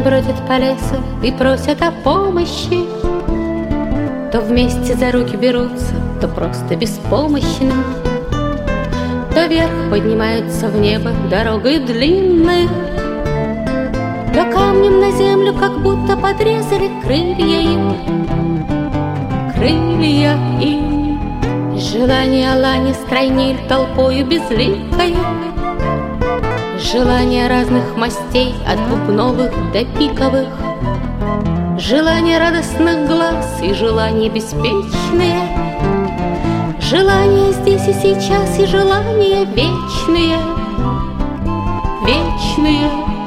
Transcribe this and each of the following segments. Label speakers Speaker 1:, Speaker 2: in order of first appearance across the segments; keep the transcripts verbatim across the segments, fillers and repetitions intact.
Speaker 1: Желания бродят по лесу и просят о помощи. То вместе за руки берутся, то просто беспомощны. То вверх поднимаются в небо дорогой длинной, то камнем на землю как будто подрезали крылья им, крылья им. Желания лани стройней толпою безликою, желания разных мастей от бубновых до пиковых, желания радостных глаз и желания беспечные, желания здесь и сейчас и желания вечные, вечные.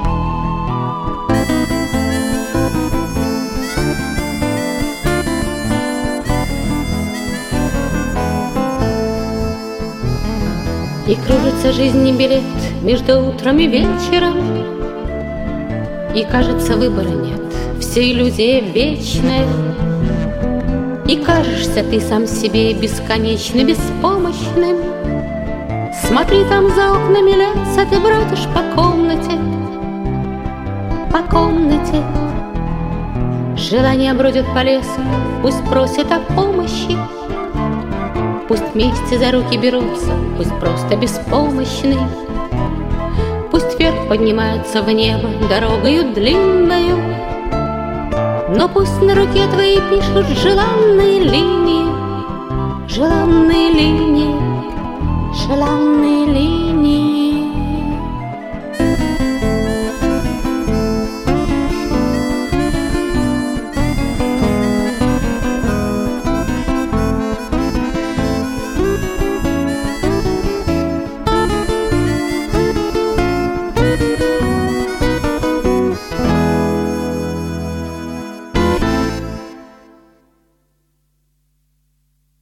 Speaker 1: И кружится жизнь билет между утром и вечером, и кажется, выбора нет, вся иллюзия вечная. И кажешься ты сам себе бесконечно беспомощным. Смотри, там за окнами лес, а ты бродишь по комнате, по комнате. Желания бродят по лесу, пусть просят о помощи, пусть вместе за руки берутся, пусть просто беспомощны. Пусть вверх поднимаются в небо дорогою длинною, но пусть на руке твоей пишут желанные линии, желанные линии, желанные.